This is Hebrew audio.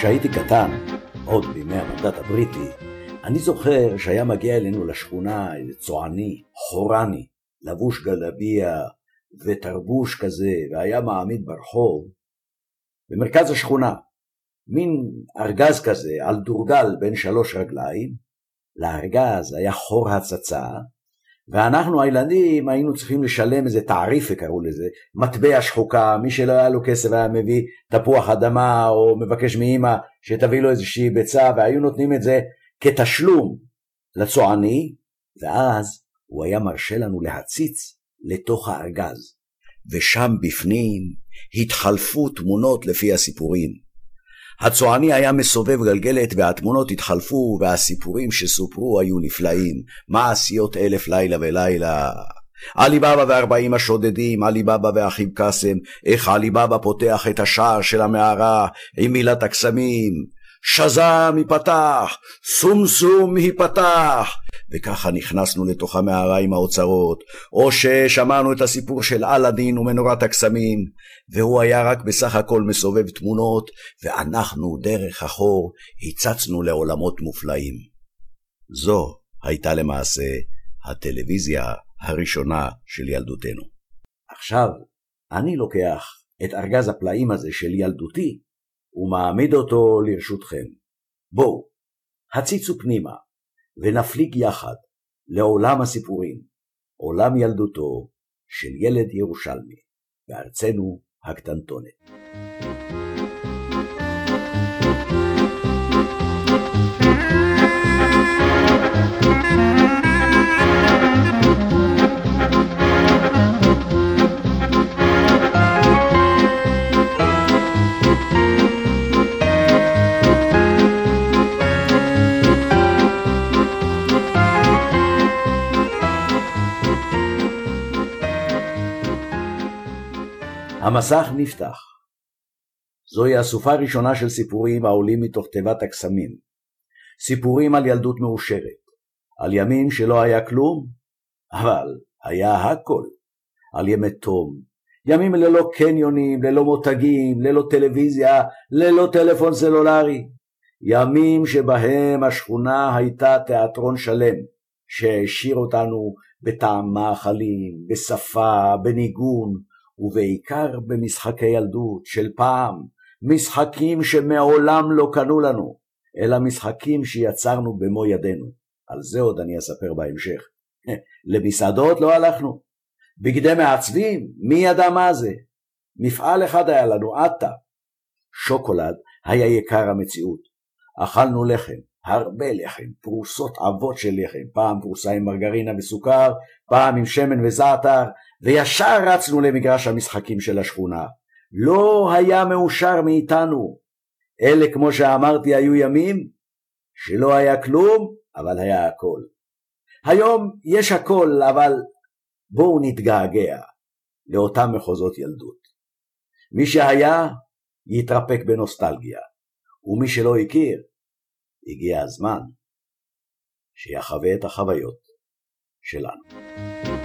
כשהייתי קטן, עוד בימי המנדט הבריטי, אני זוכר שהיה מגיע אלינו לשכונה איזה צועני, חורני, לבוש גלביה ותרבוש כזה, והיה מעמיד ברחוב, במרכז השכונה, מין ארגז כזה על דורגל בין 3 רגליים, לארגז היה חור הצצה, ואנחנו הילדים היינו צריכים לשלם איזה תעריף, וקראו לזה, מטבע שחוקה, מי שלא היה לו כסף היה מביא תפוח אדמה, או מבקש מאמא שתביא לו איזושהי ביצה, והיו נותנים את זה כתשלום לצועני, ואז הוא היה מרשה לנו להציץ לתוך הארגז, ושם בפנים התחלפו תמונות לפי הסיפורים. הצועני היה מסובב גלגלת והתמונות התחלפו, והסיפורים שסופרו היו נפלאים, מעשיות 1000 לילה ולילה. עלי בבא ו40 השודדים, עלי בבא ואחיו קסם, איך עלי בבא פותח את השער של המערה עם מילת הקסמים, שזם ייפתח, סום סום ייפתח, וככה נכנסנו לתוך המערה עם האוצרות, או ששמענו את הסיפור של אלאדין ומנורת הקסמים, והוא היה רק בסך הכל מסובב תמונות, ואנחנו דרך החור הצצנו לעולמות מופלאים. זו הייתה למעשה הטלוויזיה הראשונה של ילדותנו. עכשיו אני לוקח את ארגז הפלאים הזה של ילדותי, ומעמיד אותו לרשותכם. בואו, הציצו פנימה, ונפליג יחד לעולם הסיפורים, עולם ילדותו של ילד ירושלמי, בארצנו הקטנטונת. המסך נפתח. זוהי הסופה הראשונה של סיפורים העולים מתוך תיבת הקסמים. סיפורים על ילדות מאושרת, על ימים שלא היה כלום, אבל היה הכל. על ימי תום, ימים ללא קניונים, ללא מותגים, ללא טלוויזיה, ללא טלפון סלולרי. ימים שבהם השכונה הייתה תיאטרון שלם, שהשאיר אותנו בטעם מאכלים, בשפה, בניגון, ובעיקר במשחקי ילדות של פעם, משחקים שמעולם לא קנו לנו, אלא משחקים שיצרנו במו ידינו. על זה עוד אני אספר בהמשך. למסעדות לא הלכנו, בגדי מעצבים, מי ידע מה זה? מפעל אחד היה לנו, עטה. שוקולד היה יקר המציאות. אכלנו לחם, הרבה לחם, פרוסות עבות של לחם, פעם פרוסה עם מרגרינה וסוכר, פעם עם שמן וזעתר, וישר רצנו למגרש המשחקים של השכונה. לא היה מאושר מאיתנו. אלה, כמו שאמרתי, היו ימים שלא היה כלום, אבל היה הכל. היום יש הכל, אבל בואו נתגעגע לאותם מחוזות ילדות. מי שהיה יתרפק בנוסטלגיה, ומי שלא הכיר, הגיע הזמן שיחווה את החוויות שלנו.